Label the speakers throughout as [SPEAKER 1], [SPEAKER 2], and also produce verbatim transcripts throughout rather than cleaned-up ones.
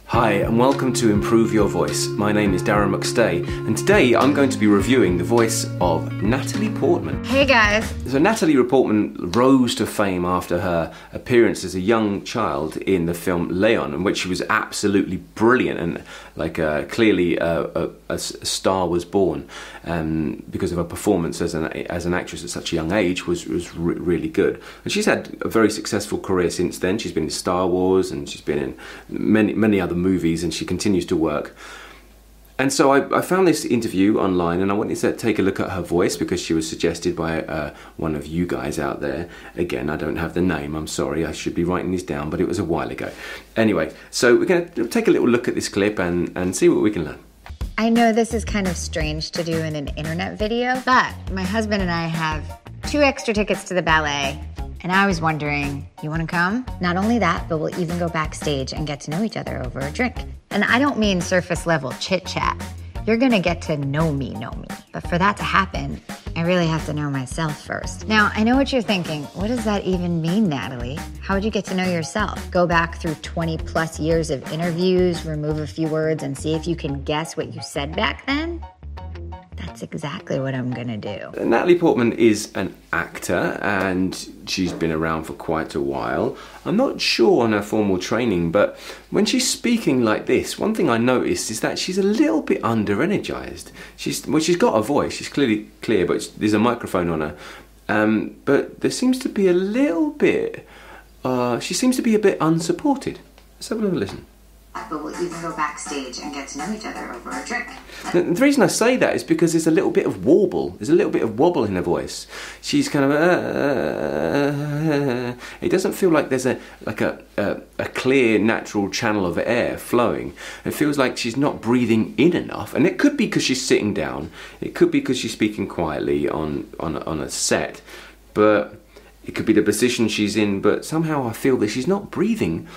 [SPEAKER 1] Hi and welcome to Improve Your Voice. My name is Darren McStay and today I'm going to be reviewing the voice of Natalie Portman.
[SPEAKER 2] Hey guys!
[SPEAKER 1] So Natalie Portman rose to fame after her appearance as a young child in the film Leon, in which she was absolutely brilliant and like uh, clearly uh, a, a star was born um, because of her performance as an, as an actress at such a young age was, was re really good. And she's had a very successful career since then. She's been in Star Wars and she's been in many, many other movies and she continues to work. And so I, I found this interview online and I wanted to take a look at her voice because she was suggested by uh, one of you guys out there. Again, I don't have the name, I'm sorry, I should be writing this down, but it was a while ago. Anyway, so we're going to take a little look at this clip and, and see what we can learn.
[SPEAKER 2] I know this is kind of strange to do in an internet video, but my husband and I have two extra tickets to the ballet. And I was wondering, you want to come? Not only that, but we'll even go backstage and get to know each other over a drink. And I don't mean surface level chit chat. You're gonna get to know me, know me. But for that to happen, I really have to know myself first. Now, I know what you're thinking. What does that even mean, Natalie? How would you get to know yourself? Go back through twenty plus years of interviews, remove a few words, and see if you can guess what you said back then? That's exactly what I'm gonna do.
[SPEAKER 1] Natalie Portman is an actor and she's been around for quite a while. I'm not sure on her formal training, but when she's speaking like this, one thing I noticed is that she's a little bit under-energized. She's, well, she's got a voice, she's clearly clear, but there's a microphone on her. Um, but there seems to be a little bit, uh, she seems to be a bit unsupported. Let's have a little listen.
[SPEAKER 2] But we'll even go backstage and get to know each other over a drink.
[SPEAKER 1] The, the reason I say that is because there's a little bit of warble. There's a little bit of wobble in her voice. She's kind of. Uh, it doesn't feel like there's a like a, a a clear natural channel of air flowing. It feels like she's not breathing in enough, and it could be because she's sitting down. It could be because she's speaking quietly on on on a set, but it could be the position she's in. But somehow I feel that she's not breathing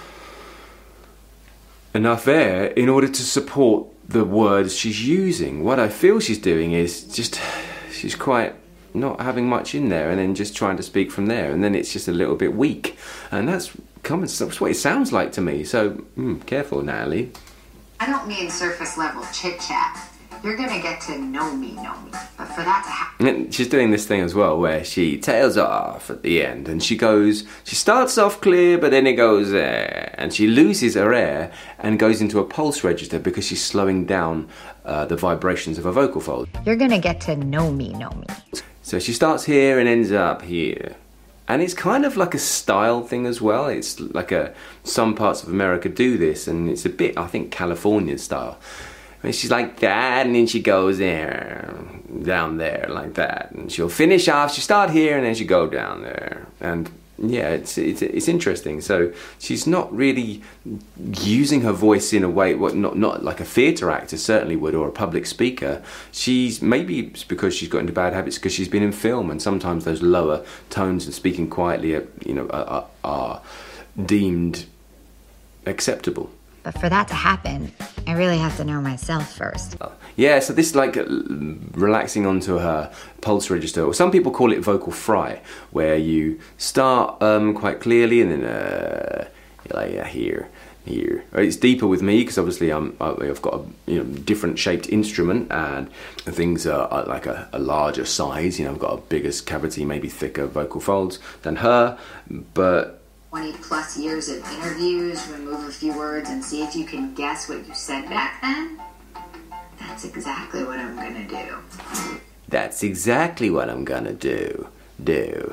[SPEAKER 1] enough air in order to support the words she's using. What I feel she's doing is just, she's quite not having much in there and then just trying to speak from there, and then it's just a little bit weak. And that's, that's what it sounds like to me. So, mm, careful, Natalie.
[SPEAKER 2] I don't mean surface level chit chat. You're gonna get to know me, know me. But for that to happen...
[SPEAKER 1] And she's doing this thing as well where she tails off at the end and she goes, she starts off clear but then it goes there. And she loses her air and goes into a pulse register because she's slowing down uh, the vibrations of her vocal folds.
[SPEAKER 2] You're gonna get to know me, know me.
[SPEAKER 1] So she starts here and ends up here. And it's kind of like a style thing as well. It's like a, some parts of America do this and it's a bit, I think, Californian style. And she's like that, and then she goes there, down there, like that. And she'll finish off, she'll start here, and then she'll go down there. And yeah, it's, it's, it's interesting. So she's not really using her voice in a way, what not, not like a theatre actor certainly would, or a public speaker. She's, maybe it's because she's got into bad habits because she's been in film, and sometimes those lower tones and speaking quietly are, you know, are, are deemed acceptable.
[SPEAKER 2] But for that to happen, I really have to know myself first.
[SPEAKER 1] Yeah, so this is like relaxing onto her pulse register, or some people call it vocal fry, where you start um, quite clearly and then uh, you're like yeah, here, here. It's deeper with me because obviously I'm, I've got a you know, different shaped instrument and things are like a, a larger size. You know, I've got a bigger cavity, maybe thicker vocal folds than her, but
[SPEAKER 2] twenty plus years of interviews, remove a few words, and see if you can guess what you said back then? That's exactly what I'm gonna do.
[SPEAKER 1] That's exactly what I'm gonna do. Do.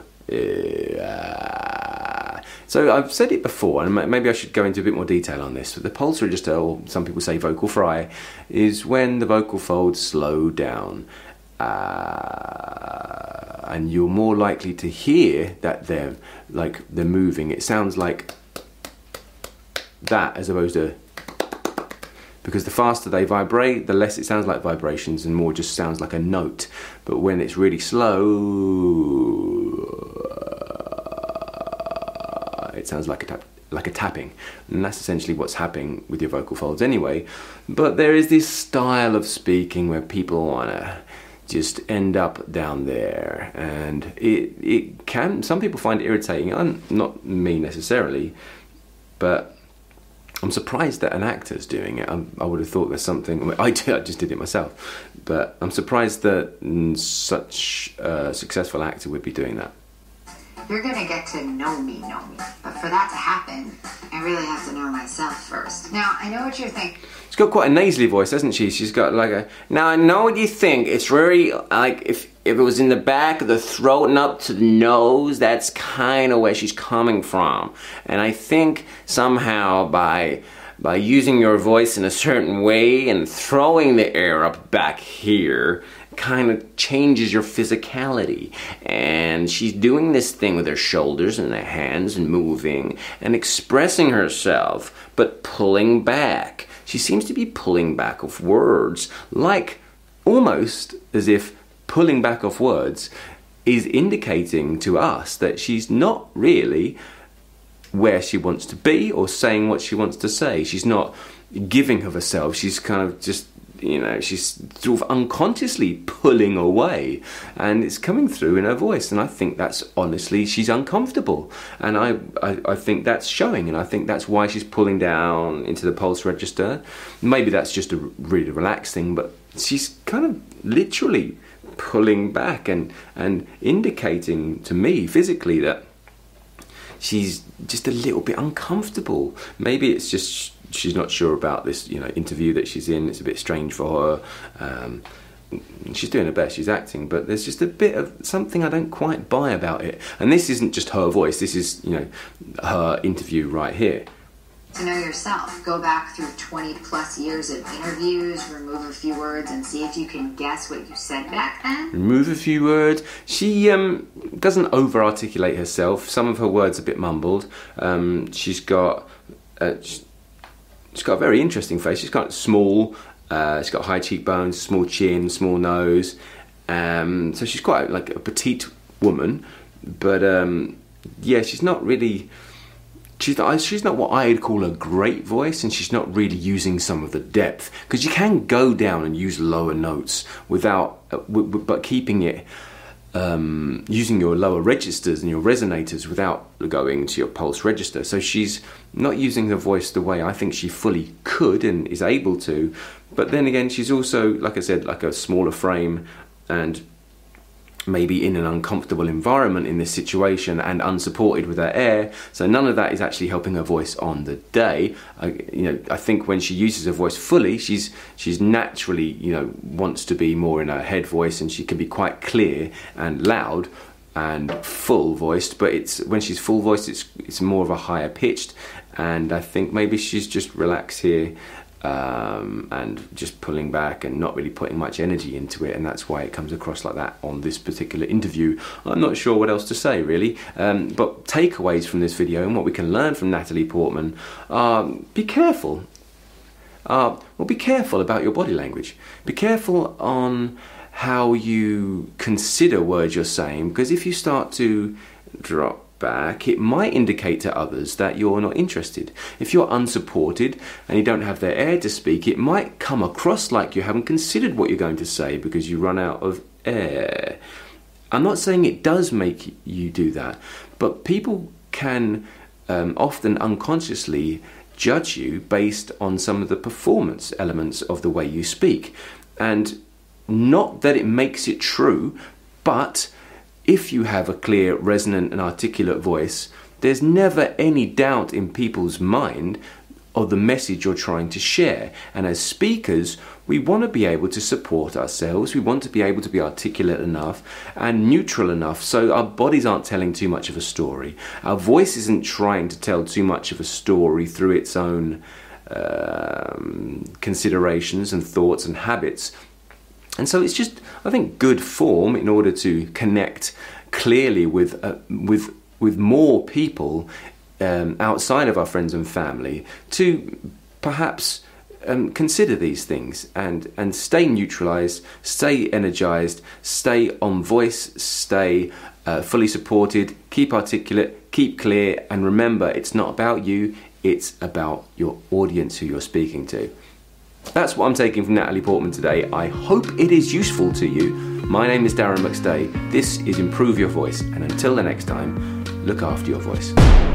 [SPEAKER 1] Uh, so I've said it before, and maybe I should go into a bit more detail on this. But the pulse register, or some people say vocal fry, is when the vocal folds slow down. Uh, and you're more likely to hear that they're like they're moving. It sounds like that as opposed to, because the faster they vibrate, the less it sounds like vibrations and more just sounds like a note. But when it's really slow, it sounds like a tap, like a tapping, and that's essentially what's happening with your vocal folds anyway. But there is this style of speaking where people wanna just end up down there, and it it can, some people find it irritating. I'm not me necessarily, but I'm surprised that an actor's doing it. I'm, I would have thought there's something. I, mean, I, did, I just did it myself, but I'm surprised that mm, such a successful actor would be doing that.
[SPEAKER 2] You're gonna get to know me, know me. But for that to happen, I really have to know myself first. Now, I know what you're thinking.
[SPEAKER 1] She's got quite a nasally voice, hasn't she? She's got like a... Now, I know what you think. It's really like if, if it was in the back of the throat and up to the nose, that's kind of where she's coming from. And I think somehow by... by using your voice in a certain way and throwing the air up back here kind of changes your physicality. And she's doing this thing with her shoulders and her hands and moving and expressing herself, but pulling back. She seems to be pulling back of words, like almost as if pulling back of words is indicating to us that she's not really where she wants to be or saying what she wants to say. She's not giving of herself. She's kind of just, you know, she's sort of unconsciously pulling away, and it's coming through in her voice. And I think that's honestly, she's uncomfortable, and I, I, I think that's showing, and I think that's why she's pulling down into the pulse register. Maybe that's just a really relaxed thing, but she's kind of literally pulling back and and indicating to me physically that she's just a little bit uncomfortable. Maybe it's just she's not sure about this, you know, interview that she's in. It's a bit strange for her. Um, she's doing her best. She's acting, but there's just a bit of something I don't quite buy about it. And this isn't just her voice. This is, you know, her interview right here.
[SPEAKER 2] To know yourself, go back through twenty plus years of interviews, remove a few words, and see if you can guess what you said back then.
[SPEAKER 1] Remove a few words. She um, doesn't over-articulate herself. Some of her words are a bit mumbled. Um, she's got uh, she's got a very interesting face. She's got small. Uh, she's got high cheekbones, small chin, small nose. Um, so she's quite like a petite woman, but um, yeah, she's not really. She's not, she's not what I'd call a great voice, and she's not really using some of the depth, because you can go down and use lower notes without, uh, w- w- but keeping it, um, using your lower registers and your resonators without going to your pulse register. So she's not using her voice the way I think she fully could and is able to. But then again, she's also, like I said, like a smaller frame and maybe in an uncomfortable environment in this situation and unsupported with her air, so none of that is actually helping her voice on the day. I, you know, I think when she uses her voice fully, she's she's naturally, you know, wants to be more in her head voice, and she can be quite clear and loud and full voiced. But it's when she's full voiced, it's it's more of a higher pitched, and I think maybe she's just relaxed here. Um, and just pulling back and not really putting much energy into it, and that's why it comes across like that on this particular interview. I'm not sure what else to say really, um, but takeaways from this video and what we can learn from Natalie Portman are: be careful. Uh, well, be careful about your body language. Be careful on how you consider words you're saying, because if you start to drop back, it might indicate to others that you're not interested. If you're unsupported and you don't have their air to speak, it might come across like you haven't considered what you're going to say because you run out of air. I'm not saying it does make you do that, but people can um, often unconsciously judge you based on some of the performance elements of the way you speak. And not that it makes it true, but if you have a clear, resonant and articulate voice, there's never any doubt in people's mind of the message you're trying to share. And as speakers, we want to be able to support ourselves. We want to be able to be articulate enough and neutral enough so our bodies aren't telling too much of a story. Our voice isn't trying to tell too much of a story through its own um, considerations and thoughts and habits. And so it's just, I think, good form in order to connect clearly with uh, with with more people um, outside of our friends and family, to perhaps um, consider these things and, and stay neutralized, stay energized, stay on voice, stay uh, fully supported, keep articulate, keep clear, and remember, it's not about you, it's about your audience who you're speaking to. That's what I'm taking from Natalie Portman today. I hope it is useful to you. My name is Darren McStay. This is Improve Your Voice. And until the next time, look after your voice.